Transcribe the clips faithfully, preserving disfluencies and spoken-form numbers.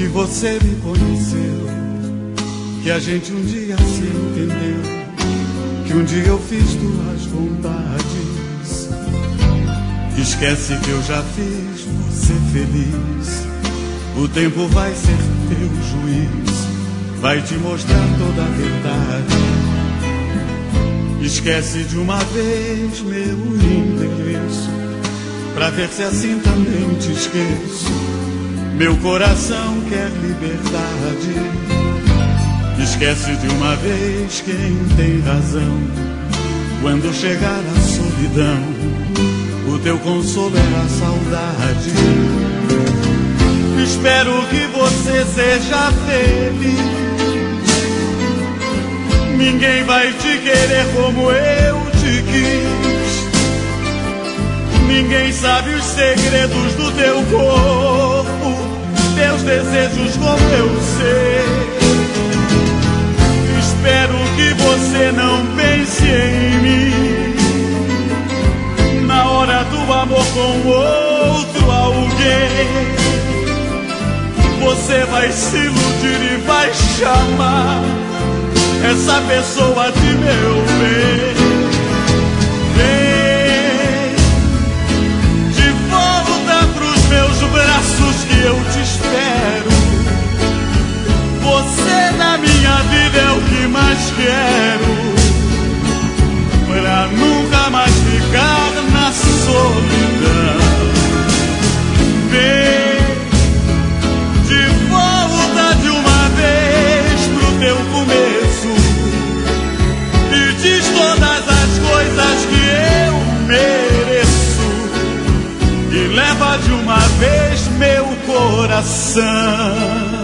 que você me conheceu, que a gente um dia se entendeu, que um dia eu fiz tuas vontades. Esquece que eu já fiz você feliz. O tempo vai ser teu juiz, vai te mostrar toda a verdade. Esquece de uma vez meu endereço, pra ver se assim também te esqueço. Meu coração quer liberdade. Esquece de uma vez quem tem razão. Quando chegar a solidão, o teu consolo é a saudade. Espero que você seja feliz. Ninguém vai te querer como eu te quis. Ninguém sabe os segredos do teu corpo, teus desejos como eu sei. Espero que você não pense em mim na hora do amor com outro alguém. Você vai se iludir e vai chamar essa pessoa de meu bem. Vem de volta pros meus braços que eu te espero. Você na minha vida é o que mais quero, pra nunca mais ficar na solidão. Vem de volta de uma vez pro teu começo e diz todas as coisas que eu mereço e leva de uma vez meu coração.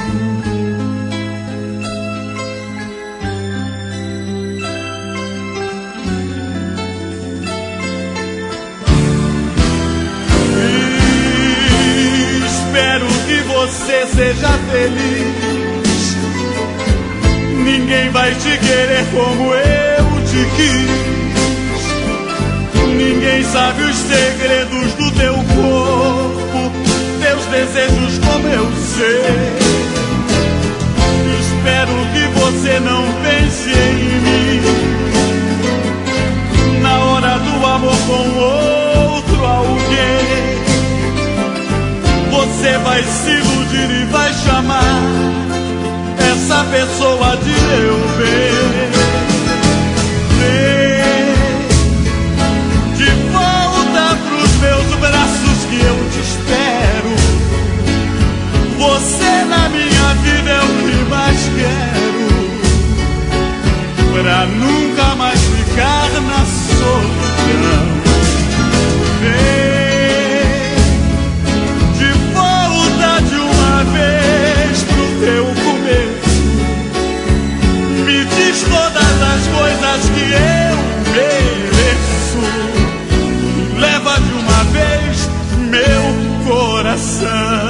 Você seja feliz. Ninguém vai te querer como eu te quis. Ninguém sabe os segredos do teu corpo, teus desejos como eu sei. Espero que você não pense em mim na hora do amor com outro alguém. Você vai se iludir e vai chamar essa pessoa de meu bem. Vem de volta pros meus braços que eu te espero. Você na minha vida é o que mais quero, pra nunca mais ficar na solidão. Vem vez pro teu começo, me diz todas as coisas que eu mereço, leva de uma vez meu coração.